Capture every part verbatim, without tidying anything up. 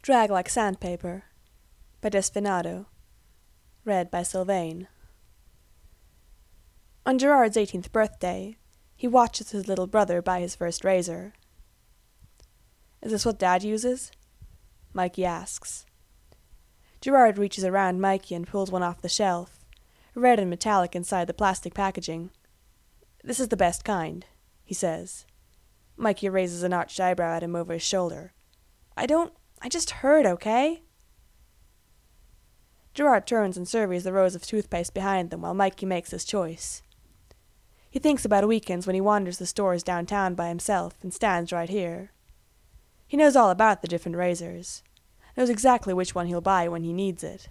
Drag Like Sandpaper by Desfinado. Read by Sylvain. On Gerard's eighteenth birthday, he watches his little brother buy his first razor. "Is this what Dad uses?" Mikey asks. Gerard reaches around Mikey and pulls one off the shelf, red and metallic inside the plastic packaging. "This is the best kind," he says. Mikey raises an arched eyebrow at him over his shoulder. I don't... I just heard, okay?" Gerard turns and surveys the rows of toothpaste behind them while Mikey makes his choice. He thinks about weekends when he wanders the stores downtown by himself and stands right here. He knows all about the different razors, knows exactly which one he'll buy when he needs it.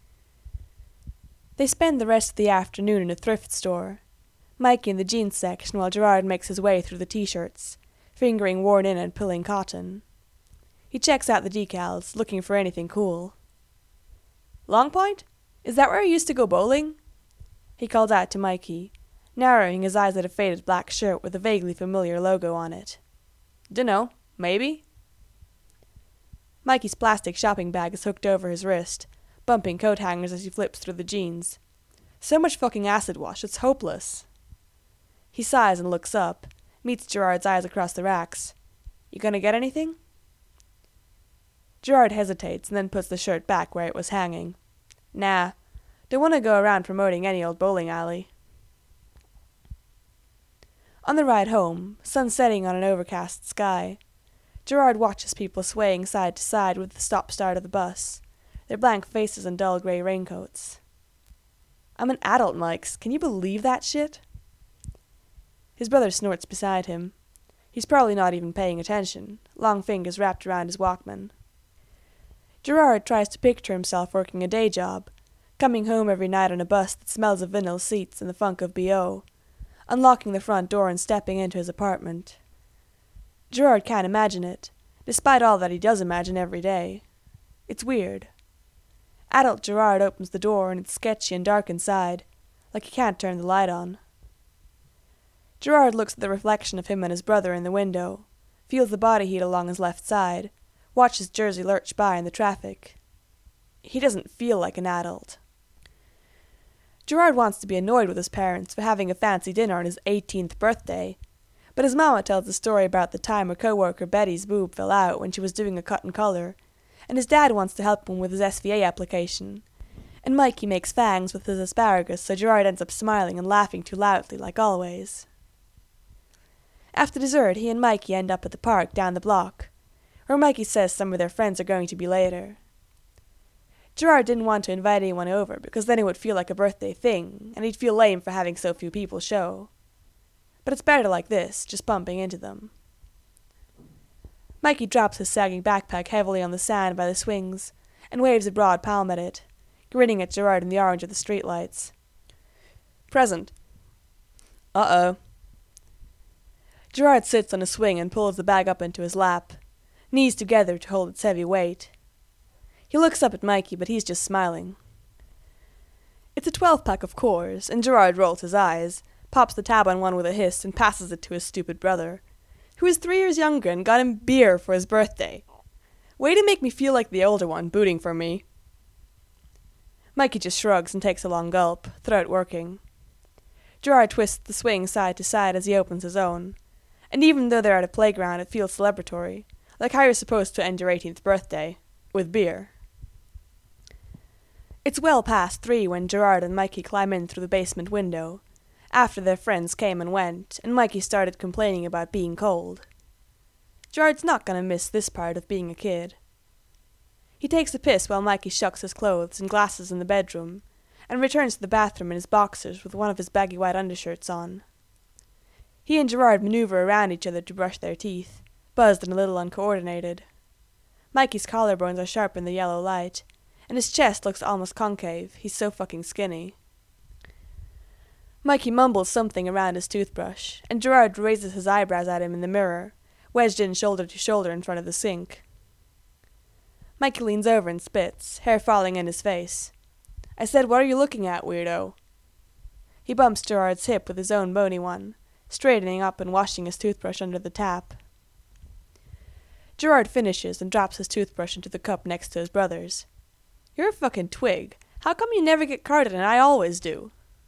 They spend the rest of the afternoon in a thrift store, Mikey in the jeans section while Gerard makes his way through the t-shirts, fingering worn in and pulling cotton. He checks out the decals, looking for anything cool. "Long Point? Is that where you used to go bowling?" He calls out to Mikey, narrowing his eyes at a faded black shirt with a vaguely familiar logo on it. "Dunno, maybe." Mikey's plastic shopping bag is hooked over his wrist, bumping coat hangers as he flips through the jeans. So much fucking acid wash, it's hopeless. He sighs and looks up, meets Gerard's eyes across the racks. "You gonna get anything?" Gerard hesitates and then puts the shirt back where it was hanging. "Nah, don't want to go around promoting any old bowling alley." On the ride home, sun setting on an overcast sky, Gerard watches people swaying side to side with the stop-start of the bus, their blank faces and dull grey raincoats. "I'm an adult, Mikes. Can you believe that shit?" His brother snorts beside him. He's probably not even paying attention, long fingers wrapped around his Walkman. Gerard tries to picture himself working a day job, coming home every night on a bus that smells of vinyl seats and the funk of B O, unlocking the front door and stepping into his apartment. Gerard can't imagine it, despite all that he does imagine every day. It's weird. Adult Gerard opens the door and it's sketchy and dark inside, like he can't turn the light on. Gerard looks at the reflection of him and his brother in the window, feels the body heat along his left side, watches Jersey lurch by in the traffic. He doesn't feel like an adult. Gerard wants to be annoyed with his parents for having a fancy dinner on his eighteenth birthday, but his mama tells the story about the time her co-worker Betty's boob fell out when she was doing a cut and colour, and his dad wants to help him with his S V A application, and Mikey makes fangs with his asparagus so Gerard ends up smiling and laughing too loudly like always. After dessert, he and Mikey end up at the park down the block, where Mikey says some of their friends are going to be later. Gerard didn't want to invite anyone over because then it would feel like a birthday thing, and he'd feel lame for having so few people show. But it's better like this, just bumping into them. Mikey drops his sagging backpack heavily on the sand by the swings and waves a broad palm at it, grinning at Gerard in the orange of the streetlights. "Present." "Uh-oh." Gerard sits on a swing and pulls the bag up into his lap, knees together to hold its heavy weight. He looks up at Mikey, but he's just smiling. It's a twelve-pack of Coors, and Gerard rolls his eyes, pops the tab on one with a hiss, and passes it to his stupid brother, who is three years younger and got him beer for his birthday. Way to make me feel like the older one, booting for me. Mikey just shrugs and takes a long gulp, throat working. Gerard twists the swing side to side as he opens his own, and even though they're at a playground it feels celebratory, like how you're supposed to end your eighteenth birthday, with beer. It's well past three when Gerard and Mikey climb in through the basement window, after their friends came and went, and Mikey started complaining about being cold. Gerard's not gonna miss this part of being a kid. He takes a piss while Mikey shucks his clothes and glasses in the bedroom, and returns to the bathroom in his boxers with one of his baggy white undershirts on. He and Gerard maneuver around each other to brush their teeth, buzzed and a little uncoordinated. Mikey's collarbones are sharp in the yellow light, and his chest looks almost concave, he's so fucking skinny. Mikey mumbles something around his toothbrush, and Gerard raises his eyebrows at him in the mirror, wedged in shoulder to shoulder in front of the sink. Mikey leans over and spits, hair falling in his face. "I said, what are you looking at, weirdo?" He bumps Gerard's hip with his own bony one, straightening up and washing his toothbrush under the tap. Gerard finishes and drops his toothbrush into the cup next to his brother's. You're a fucking twig. How come you never get carded and I always do?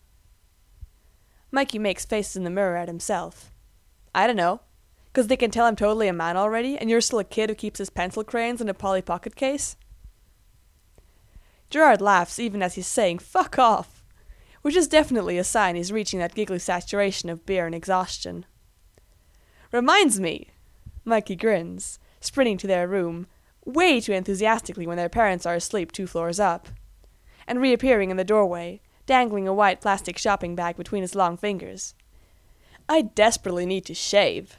Mikey makes faces in the mirror at himself. I don't know. 'Cause they can tell I'm totally a man already, and you're still a kid who keeps his pencil crayons in a Polly Pocket case? Gerard laughs even as he's saying, fuck off, which is definitely a sign he's reaching that giggly saturation of beer and exhaustion. Reminds me, Mikey grins, sprinting to their room, way too enthusiastically when their parents are asleep two floors up, and reappearing in the doorway, dangling a white plastic shopping bag between his long fingers. I desperately need to shave.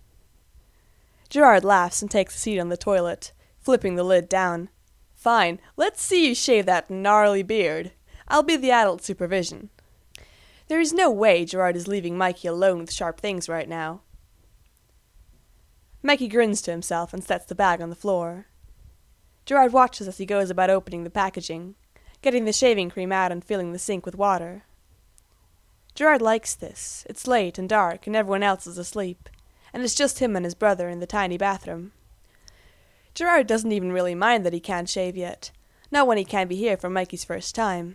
Gerard laughs and takes a seat on the toilet, flipping the lid down. Fine, let's see you shave that gnarly beard. I'll be the adult supervision. There is no way Gerard is leaving Mikey alone with sharp things right now. Mikey grins to himself and sets the bag on the floor. Gerard watches as he goes about opening the packaging, getting the shaving cream out and filling the sink with water. Gerard likes this. It's late and dark and everyone else is asleep, and it's just him and his brother in the tiny bathroom. Gerard doesn't even really mind that he can't shave yet, not when he can't be here for Mikey's first time.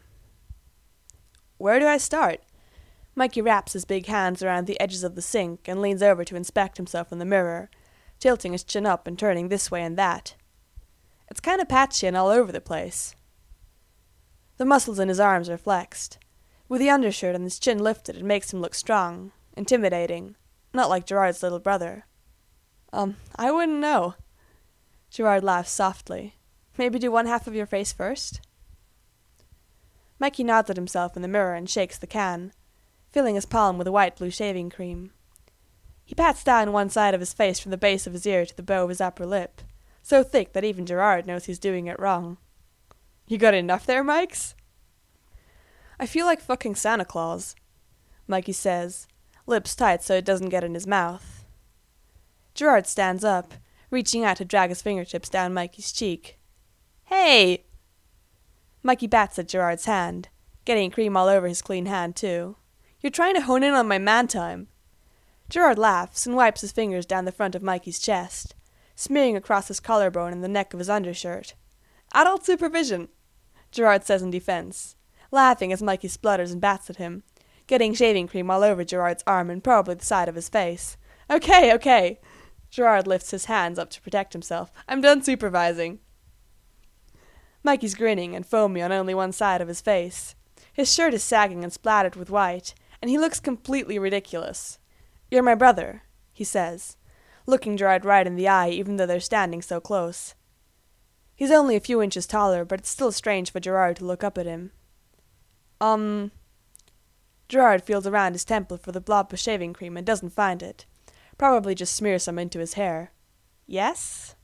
Where do I start? Mikey wraps his big hands around the edges of the sink and leans over to inspect himself in the mirror, tilting his chin up and turning this way and that. It's kind of patchy and all over the place. The muscles in his arms are flexed. With the undershirt and his chin lifted, it makes him look strong, intimidating, not like Gerard's little brother. Um, I wouldn't know. Gerard laughs softly. Maybe do one half of your face first? Mikey nods at himself in the mirror and shakes the can, filling his palm with a white blue shaving cream. He pats down one side of his face from the base of his ear to the bow of his upper lip, so thick that even Gerard knows he's doing it wrong. You got enough there, Mikes? I feel like fucking Santa Claus, Mikey says, lips tight so it doesn't get in his mouth. Gerard stands up, reaching out to drag his fingertips down Mikey's cheek. Hey! Mikey bats at Gerard's hand, getting cream all over his clean hand, too. You're trying to hone in on my man time. Gerard laughs and wipes his fingers down the front of Mikey's chest, smearing across his collarbone and the neck of his undershirt. Adult supervision, Gerard says in defense, laughing as Mikey splutters and bats at him, getting shaving cream all over Gerard's arm and probably the side of his face. Okay, okay. Gerard lifts his hands up to protect himself. I'm done supervising. Mikey's grinning and foamy on only one side of his face. His shirt is sagging and splattered with white, and he looks completely ridiculous. You're my brother, he says, looking Gerard right in the eye even though they're standing so close. He's only a few inches taller, but it's still strange for Gerard to look up at him. Um... Gerard feels around his temple for the blob of shaving cream and doesn't find it. Probably just smears some into his hair. Yes?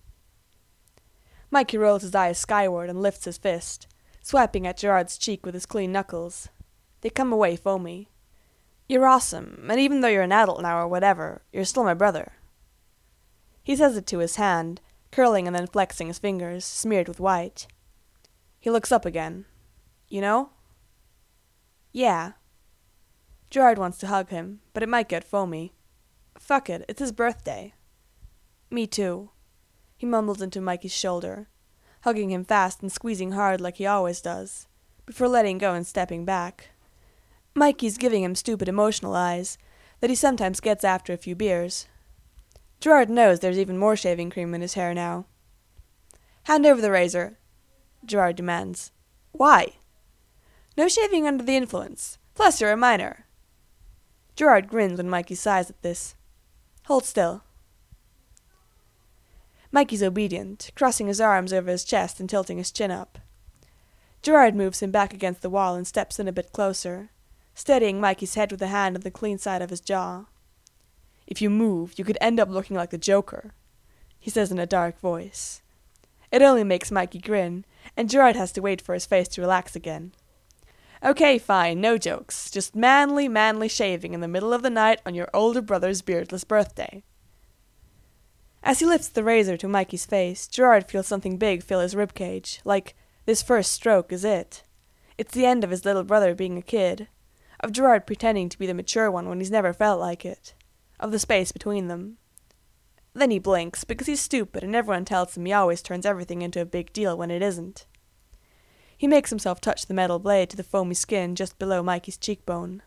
Mikey rolls his eyes skyward and lifts his fist, swiping at Gerard's cheek with his clean knuckles. They come away foamy. You're awesome, and even though you're an adult now or whatever, you're still my brother. He says it to his hand, curling and then flexing his fingers, smeared with white. He looks up again. You know? Yeah. Gerard wants to hug him, but it might get foamy. Fuck it, it's his birthday. Me too. He mumbles into Mikey's shoulder, hugging him fast and squeezing hard like he always does, before letting go and stepping back. Mikey's giving him stupid emotional eyes that he sometimes gets after a few beers. Gerard knows there's even more shaving cream in his hair now. Hand over the razor, Gerard demands. Why? No shaving under the influence. Plus you're a minor. Gerard grins when Mikey sighs at this. Hold still. Mikey's obedient, crossing his arms over his chest and tilting his chin up. Gerard moves him back against the wall and steps in a bit closer, steadying Mikey's head with a hand on the clean side of his jaw. If you move, you could end up looking like the Joker, he says in a dark voice. It only makes Mikey grin, and Gerard has to wait for his face to relax again. Okay, fine, no jokes. Just manly, manly shaving in the middle of the night on your older brother's beardless birthday. As he lifts the razor to Mikey's face, Gerard feels something big fill his ribcage, like this first stroke is it. It's the end of his little brother being a kid, of Gerard pretending to be the mature one when he's never felt like it, of the space between them. Then he blinks, because he's stupid and everyone tells him he always turns everything into a big deal when it isn't. He makes himself touch the metal blade to the foamy skin just below Mikey's cheekbone.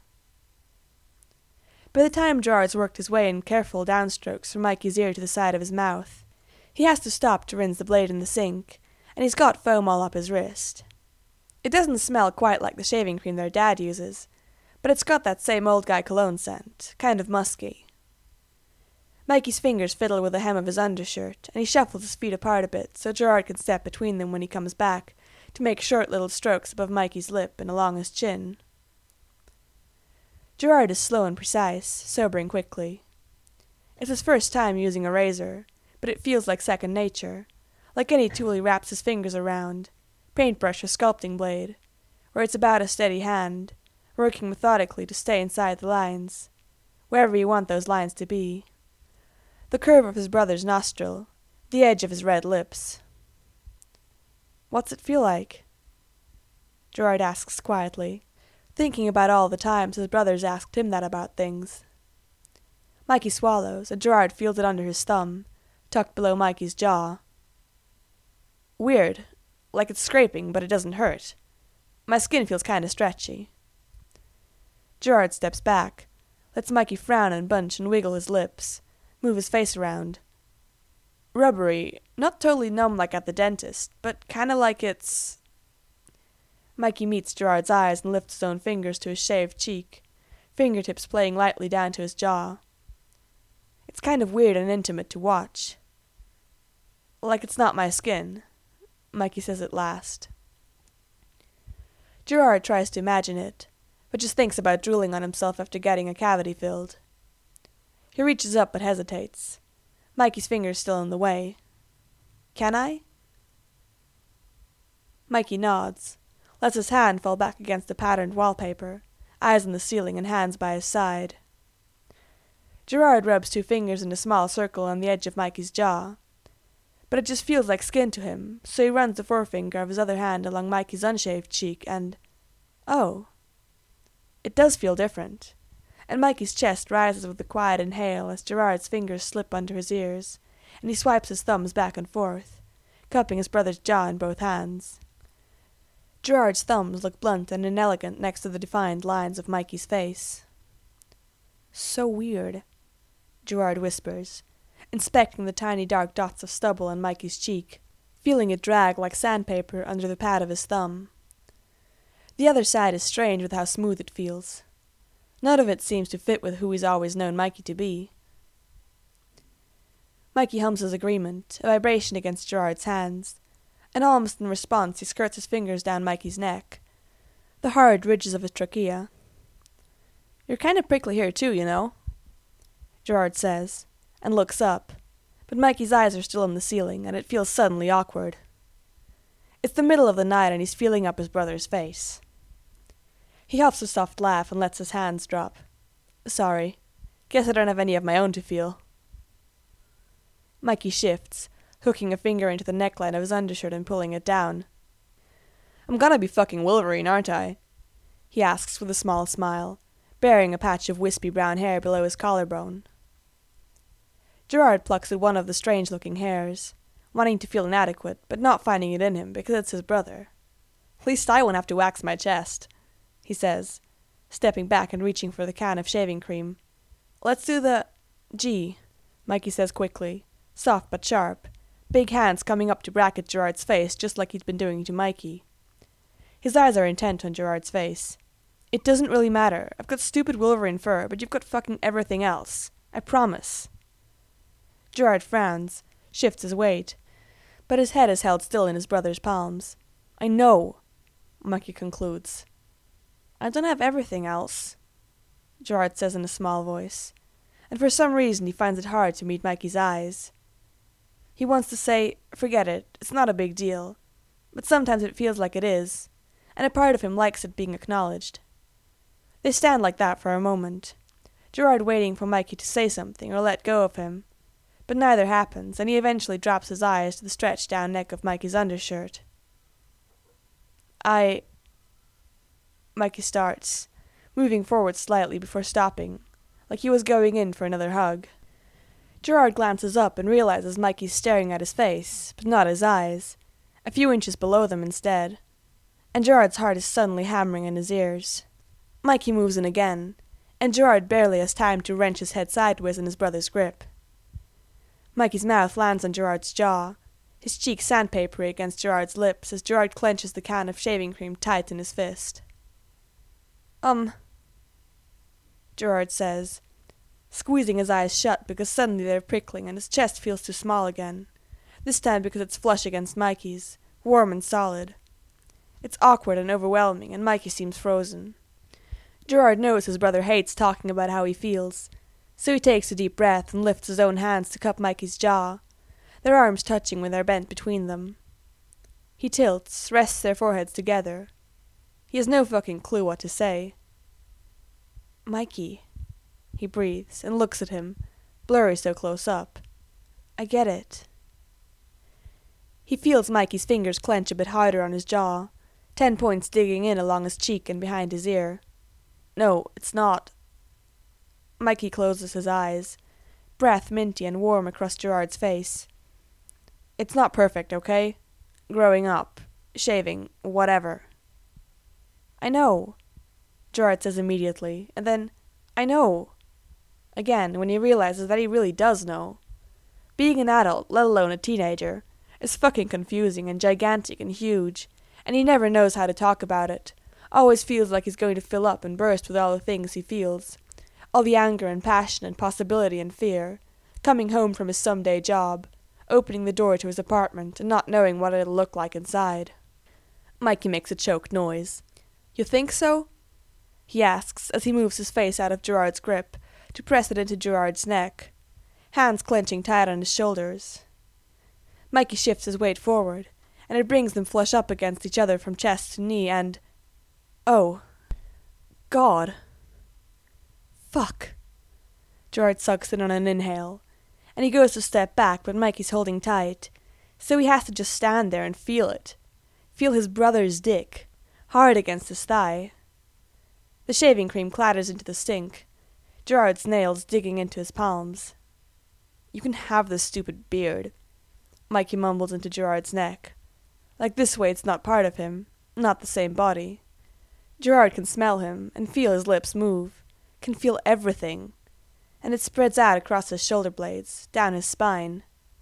By the time Gerard's worked his way in careful downstrokes from Mikey's ear to the side of his mouth, he has to stop to rinse the blade in the sink, and he's got foam all up his wrist. It doesn't smell quite like the shaving cream their dad uses, but it's got that same old guy cologne scent, kind of musky. Mikey's fingers fiddle with the hem of his undershirt, and he shuffles his feet apart a bit so Gerard can step between them when he comes back to make short little strokes above Mikey's lip and along his chin. Gerard is slow and precise, sobering quickly. It's his first time using a razor, but it feels like second nature, like any tool he wraps his fingers around, paintbrush or sculpting blade, where it's about a steady hand, working methodically to stay inside the lines, wherever you want those lines to be. The curve of his brother's nostril, the edge of his red lips. "What's it feel like?" Gerard asks quietly, thinking about all the times his brothers asked him that about things. Mikey swallows, and Gerard feels it under his thumb, tucked below Mikey's jaw. "Weird. Like it's scraping, but it doesn't hurt. My skin feels kinda stretchy." Gerard steps back, lets Mikey frown and bunch and wiggle his lips, move his face around. "Rubbery, not totally numb like at the dentist, but kinda like it's..." Mikey meets Gerard's eyes and lifts his own fingers to his shaved cheek, fingertips playing lightly down to his jaw. It's kind of weird and intimate to watch. "Like it's not my skin," Mikey says at last. Gerard tries to imagine it, but just thinks about drooling on himself after getting a cavity filled. He reaches up but hesitates. Mikey's finger's still in the way. "Can I?" Mikey nods, lets his hand fall back against the patterned wallpaper, eyes on the ceiling and hands by his side. Gerard rubs two fingers in a small circle on the edge of Mikey's jaw, but it just feels like skin to him, so he runs the forefinger of his other hand along Mikey's unshaved cheek and... oh. It does feel different, and Mikey's chest rises with a quiet inhale as Gerard's fingers slip under his ears, and he swipes his thumbs back and forth, cupping his brother's jaw in both hands. Gerard's thumbs look blunt and inelegant next to the defined lines of Mikey's face. "So weird," Gerard whispers, inspecting the tiny dark dots of stubble on Mikey's cheek, feeling it drag like sandpaper under the pad of his thumb. The other side is strange with how smooth it feels. None of it seems to fit with who he's always known Mikey to be. Mikey hums his agreement, a vibration against Gerard's hands, and almost in response he skirts his fingers down Mikey's neck, the hard ridges of his trachea. "You're kind of prickly here too, you know," Gerard says, and looks up, but Mikey's eyes are still on the ceiling, and it feels suddenly awkward. It's the middle of the night and he's feeling up his brother's face. He huffs a soft laugh and lets his hands drop. "Sorry. Guess I don't have any of my own to feel." Mikey shifts, hooking a finger into the neckline of his undershirt and pulling it down. "I'm gonna be fucking Wolverine, aren't I?" he asks with a small smile, burying a patch of wispy brown hair below his collarbone. Gerard plucks at one of the strange-looking hairs, wanting to feel inadequate, but not finding it in him because it's his brother. "At least I won't have to wax my chest," he says, stepping back and reaching for the can of shaving cream. "Let's do the... Gee," Mikey says quickly, soft but sharp, big hands coming up to bracket Gerard's face just like he'd been doing to Mikey. His eyes are intent on Gerard's face. "It doesn't really matter. I've got stupid Wolverine fur, but you've got fucking everything else. I promise." Gerard frowns, shifts his weight, but his head is held still in his brother's palms. "I know," Mikey concludes. "I don't have everything else," Gerard says in a small voice, and for some reason he finds it hard to meet Mikey's eyes. He wants to say, "Forget it, it's not a big deal," but sometimes it feels like it is, and a part of him likes it being acknowledged. They stand like that for a moment, Gerard waiting for Mikey to say something or let go of him, but neither happens, and he eventually drops his eyes to the stretched down neck of Mikey's undershirt. I... Mikey starts, moving forward slightly before stopping, like he was going in for another hug. Gerard glances up and realizes Mikey's staring at his face, but not his eyes, a few inches below them instead, and Gerard's heart is suddenly hammering in his ears. Mikey moves in again, and Gerard barely has time to wrench his head sideways in his brother's grip. Mikey's mouth lands on Gerard's jaw, his cheek sandpapery against Gerard's lips as Gerard clenches the can of shaving cream tight in his fist. Um, Gerard says, squeezing his eyes shut because suddenly they're prickling and his chest feels too small again, this time because it's flush against Mikey's, warm and solid. It's awkward and overwhelming, and Mikey seems frozen. Gerard knows his brother hates talking about how he feels, so he takes a deep breath and lifts his own hands to cup Mikey's jaw, their arms touching when they're bent between them. He tilts, rests their foreheads together. He has no fucking clue what to say. Mikey, he breathes and looks at him, blurry so close up. I get it. He feels Mikey's fingers clench a bit harder on his jaw, ten points digging in along his cheek and behind his ear. No, it's not. Mikey closes his eyes, breath minty and warm across Gerard's face. It's not perfect, okay? Growing up, shaving, whatever. I know, Gerard says immediately, and then, I know. Again, when he realizes that he really does know. Being an adult, let alone a teenager, is fucking confusing and gigantic and huge, and he never knows how to talk about it. Always feels like he's going to fill up and burst with all the things he feels. All the anger and passion and possibility and fear. Coming home from his someday job. Opening the door to his apartment and not knowing what it'll look like inside. Mikey makes a choked noise. You think so? He asks as he moves his face out of Gerard's grip to press it into Gerard's neck, hands clenching tight on his shoulders. Mikey shifts his weight forward, and it brings them flush up against each other from chest to knee, and... Oh. God. Fuck. Gerard sucks in on an inhale, and he goes to step back, but Mikey's holding tight, so he has to just stand there and feel it. Feel his brother's dick, hard against his thigh. The shaving cream clatters into the sink, Gerard's nails digging into his palms. You can have this stupid beard, Mikey mumbles into Gerard's neck. Like this way it's not part of him, not the same body. Gerard can smell him, and feel his lips move, can feel everything, and it spreads out across his shoulder blades, down his spine.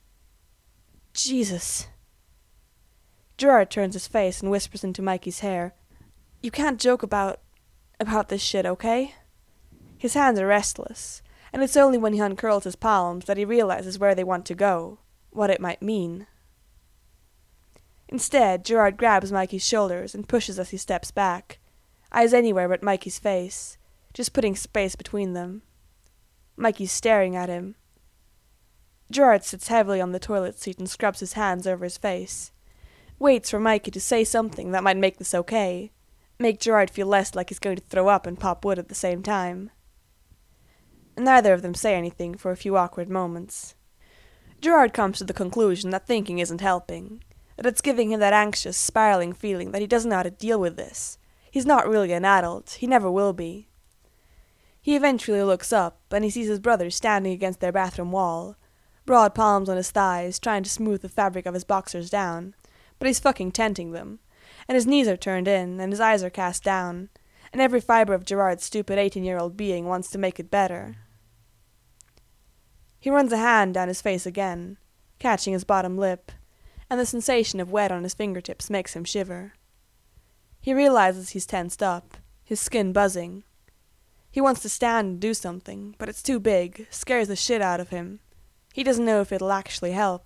Jesus. Gerard turns his face and whispers into Mikey's hair. You can't joke about... about this shit, okay? His hands are restless, and it's only when he uncurls his palms that he realizes where they want to go, what it might mean. Instead, Gerard grabs Mikey's shoulders and pushes as he steps back, eyes anywhere but Mikey's face, just putting space between them. Mikey's staring at him. Gerard sits heavily on the toilet seat and scrubs his hands over his face, waits for Mikey to say something that might make this okay, make Gerard feel less like he's going to throw up and pop wood at the same time. Neither of them say anything for a few awkward moments. Gerard comes to the conclusion that thinking isn't helping, that it's giving him that anxious, spiraling feeling that he doesn't know how to deal with this. He's not really an adult, he never will be. He eventually looks up, and he sees his brother standing against their bathroom wall, broad palms on his thighs, trying to smooth the fabric of his boxers down, but he's fucking tenting them, and his knees are turned in, and his eyes are cast down, and every fiber of Gerard's stupid eighteen-year-old being wants to make it better. He runs a hand down his face again, catching his bottom lip, and the sensation of wet on his fingertips makes him shiver. He realizes he's tensed up, his skin buzzing. He wants to stand and do something, but it's too big, scares the shit out of him. He doesn't know if it'll actually help.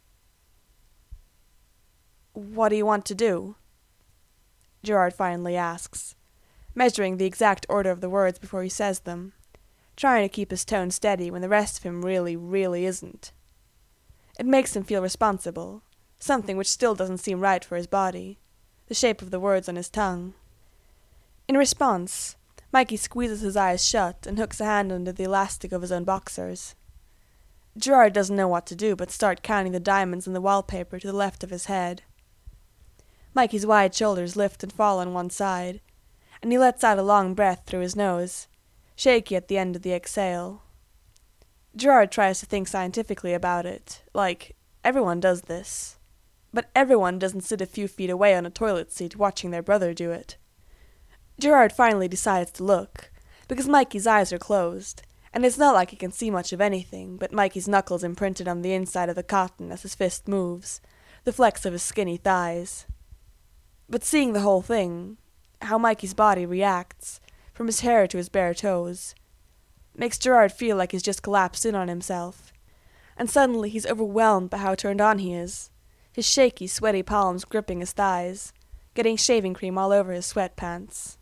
What do you want to do? Gerard finally asks, measuring the exact order of the words before he says them, trying to keep his tone steady when the rest of him really, really isn't. It makes him feel responsible, something which still doesn't seem right for his body, the shape of the words on his tongue. In response, Mikey squeezes his eyes shut and hooks a hand under the elastic of his own boxers. Gerard doesn't know what to do but start counting the diamonds in the wallpaper to the left of his head. Mikey's wide shoulders lift and fall on one side, and he lets out a long breath through his nose, shaky at the end of the exhale. Gerard tries to think scientifically about it, like, everyone does this. But everyone doesn't sit a few feet away on a toilet seat watching their brother do it. Gerard finally decides to look, because Mikey's eyes are closed, and it's not like he can see much of anything but Mikey's knuckles imprinted on the inside of the cotton as his fist moves, the flex of his skinny thighs. But seeing the whole thing, how Mikey's body reacts, from his hair to his bare toes, makes Gerard feel like he's just collapsed in on himself, and suddenly he's overwhelmed by how turned on he is, his shaky, sweaty palms gripping his thighs, getting shaving cream all over his sweatpants.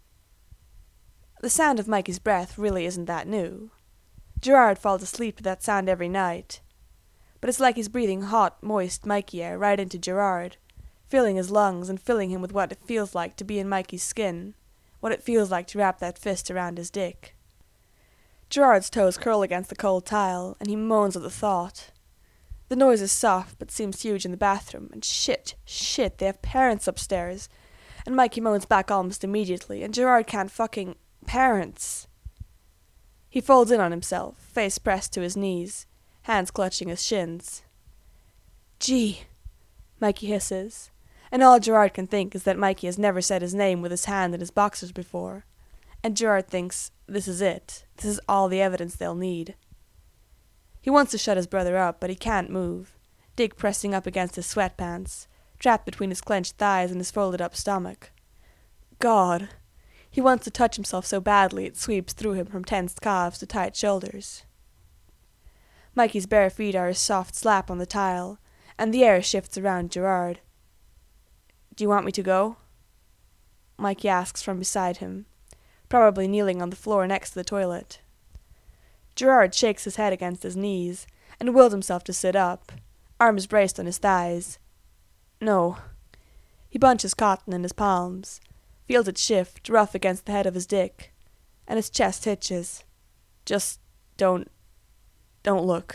The sound of Mikey's breath really isn't that new. Gerard falls asleep to that sound every night, but it's like he's breathing hot, moist Mikey air right into Gerard, filling his lungs and filling him with what it feels like to be in Mikey's skin, what it feels like to wrap that fist around his dick. Gerard's toes curl against the cold tile, and he moans at the thought. The noise is soft, but seems huge in the bathroom, and shit, shit, they have parents upstairs, and Mikey moans back almost immediately, and Gerard can't fucking... parents. He folds in on himself, face pressed to his knees, hands clutching his shins. Gee, Mikey hisses, and all Gerard can think is that Mikey has never said his name with his hand in his boxers before, and Gerard thinks, this is it, this is all the evidence they'll need. He wants to shut his brother up, but he can't move, Dick pressing up against his sweatpants, trapped between his clenched thighs and his folded-up stomach. God! He wants to touch himself so badly it sweeps through him from tensed calves to tight shoulders. Mikey's bare feet are a soft slap on the tile, and the air shifts around Gerard. Do you want me to go? Mikey asks from beside him, probably kneeling on the floor next to the toilet. Gerard shakes his head against his knees, and wills himself to sit up, arms braced on his thighs. No. He bunches cotton in his palms, feels it shift, rough against the head of his dick, and his chest hitches. Just don't... don't look.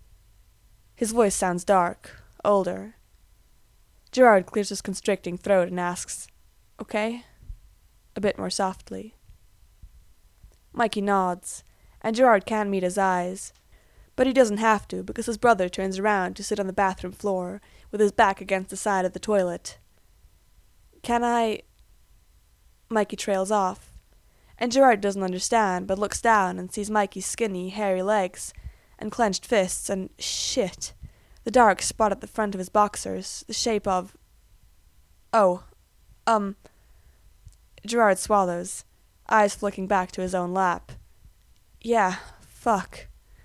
His voice sounds dark, older. Gerard clears his constricting throat and asks, Okay? A bit more softly. Mikey nods, and Gerard can't meet his eyes, but he doesn't have to because his brother turns around to sit on the bathroom floor with his back against the side of the toilet. Can I... Mikey trails off, and Gerard doesn't understand but looks down and sees Mikey's skinny, hairy legs and clenched fists and, shit, the dark spot at the front of his boxers, the shape of... Oh, um... Gerard swallows, eyes flicking back to his own lap. Yeah, fuck.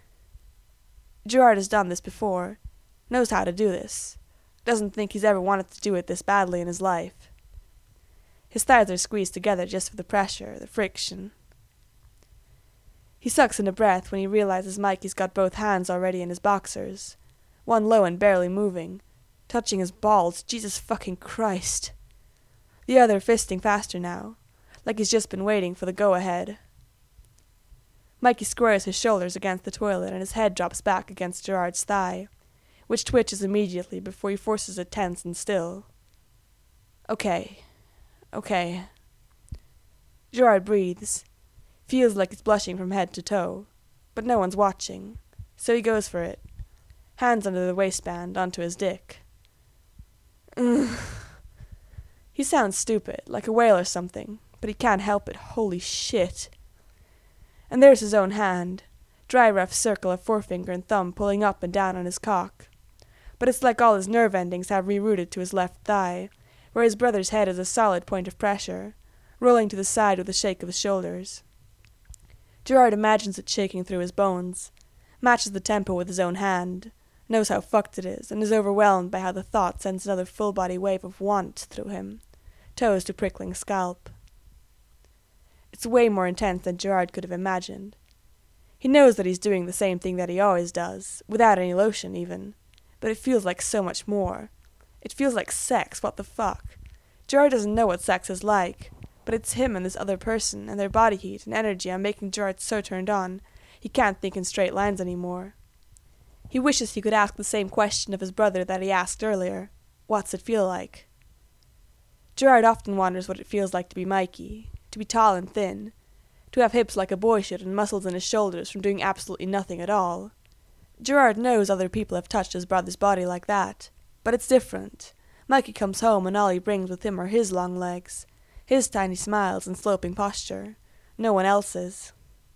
Gerard has done this before, knows how to do this, doesn't think he's ever wanted to do it this badly in his life. His thighs are squeezed together just for the pressure, the friction. He sucks in a breath when he realizes Mikey's got both hands already in his boxers, one low and barely moving, touching his balls, Jesus fucking Christ. The other fisting faster now, like he's just been waiting for the go-ahead. Mikey squares his shoulders against the toilet and his head drops back against Gerard's thigh, which twitches immediately before he forces it tense and still. Okay. Okay. Gerard breathes, feels like he's blushing from head to toe, but no one's watching, so he goes for it, hands under the waistband onto his dick. Ugh. He sounds stupid, like a whale or something, but he can't help it, holy shit. And there's his own hand, dry rough circle of forefinger and thumb pulling up and down on his cock, but it's like all his nerve endings have rerouted to his left thigh, where his brother's head is a solid point of pressure, rolling to the side with a shake of his shoulders. Gerard imagines it shaking through his bones, matches the tempo with his own hand, knows how fucked it is, and is overwhelmed by how the thought sends another full-body wave of want through him, toes to prickling scalp. It's way more intense than Gerard could have imagined. He knows that he's doing the same thing that he always does, without any lotion even, but it feels like so much more. It feels like sex, what the fuck? Gerard doesn't know what sex is like, but it's him and this other person, and their body heat and energy are making Gerard so turned on, he can't think in straight lines anymore. He wishes he could ask the same question of his brother that he asked earlier. What's it feel like? Gerard often wonders what it feels like to be Mikey, to be tall and thin, to have hips like a boy should and muscles in his shoulders from doing absolutely nothing at all. Gerard knows other people have touched his brother's body like that, but it's different. Mikey comes home and all he brings with him are his long legs, his tiny smiles and sloping posture, no one else's.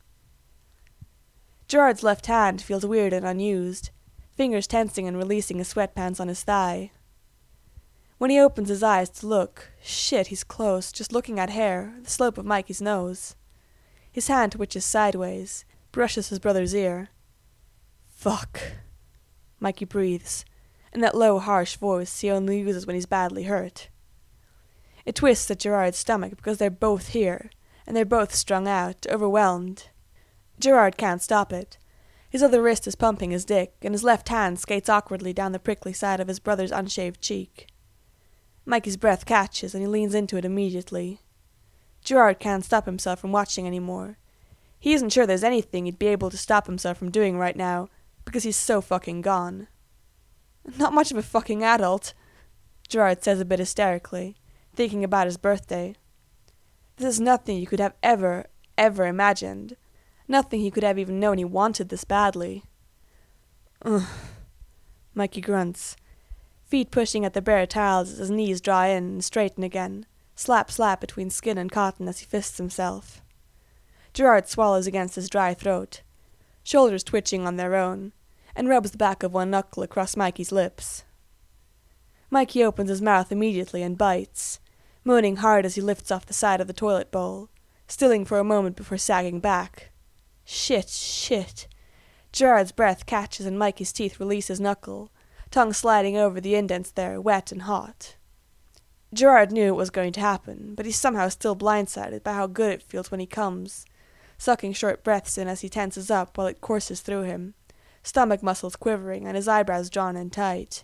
Gerard's left hand feels weird and unused, fingers tensing and releasing his sweatpants on his thigh. When he opens his eyes to look, shit, he's close, just looking at hair, the slope of Mikey's nose. His hand twitches sideways, brushes his brother's ear. Fuck, Mikey breathes, in that low, harsh voice he only uses when he's badly hurt. It twists at Gerard's stomach because they're both here, and they're both strung out, overwhelmed. Gerard can't stop it. His other wrist is pumping his dick, and his left hand skates awkwardly down the prickly side of his brother's unshaved cheek. Mikey's breath catches, and he leans into it immediately. Gerard can't stop himself from watching anymore. He isn't sure there's anything he'd be able to stop himself from doing right now, because he's so fucking gone. Not much of a fucking adult, Gerard says a bit hysterically, thinking about his birthday. This is nothing you could have ever, ever imagined. Nothing he could have even known he wanted this badly. Ugh, Mikey grunts, feet pushing at the bare tiles as his knees draw in and straighten again, slap slap between skin and cotton as he fists himself. Gerard swallows against his dry throat, shoulders twitching on their own, and rubs the back of one knuckle across Mikey's lips. Mikey opens his mouth immediately and bites, moaning hard as he lifts off the side of the toilet bowl, stilling for a moment before sagging back. Shit, shit. Gerard's breath catches and Mikey's teeth release his knuckle, tongue sliding over the indents there, wet and hot. Gerard knew it was going to happen, but he's somehow still blindsided by how good it feels when he comes, sucking short breaths in as he tenses up while it courses through him, stomach muscles quivering and his eyebrows drawn in tight.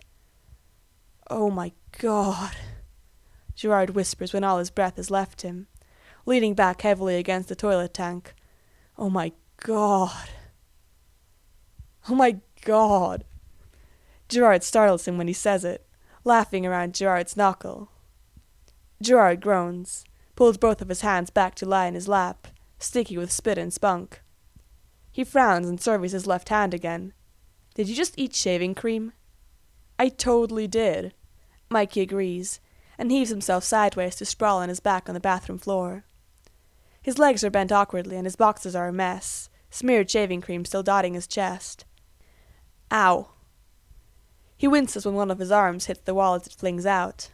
Oh my God, Gerard whispers when all his breath has left him, leaning back heavily against the toilet tank. Oh my God. Oh my God. Gerard startles him when he says it, laughing around Gerard's knuckle. Gerard groans, pulls both of his hands back to lie in his lap, sticky with spit and spunk. He frowns and surveys his left hand again. Did you just eat shaving cream? I totally did, Mikey agrees, and heaves himself sideways to sprawl on his back on the bathroom floor. His legs are bent awkwardly and his boxers are a mess, smeared shaving cream still dotting his chest. Ow. He winces when one of his arms hits the wall as it flings out.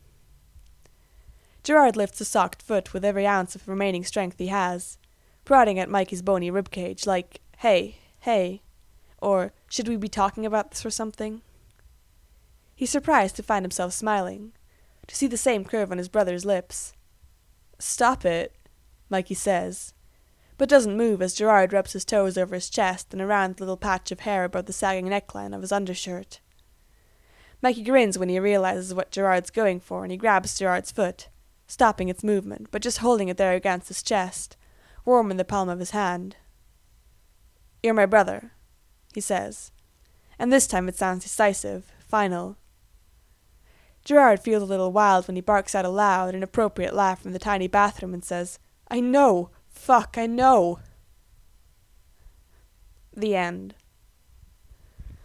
Gerard lifts a socked foot with every ounce of remaining strength he has, prodding at Mikey's bony ribcage like, hey, hey, or should we be talking about this or something? He's surprised to find himself smiling, to see the same curve on his brother's lips. Stop it, Mikey says, but doesn't move as Gerard rubs his toes over his chest and around the little patch of hair above the sagging neckline of his undershirt. Mikey grins when he realizes what Gerard's going for, and he grabs Gerard's foot, stopping its movement, but just holding it there against his chest, warm in the palm of his hand. You're my brother, he says, and this time it sounds decisive, final. Gerard feels a little wild when he barks out a loud, inappropriate laugh from the tiny bathroom and says, I know! Fuck, I know! The end.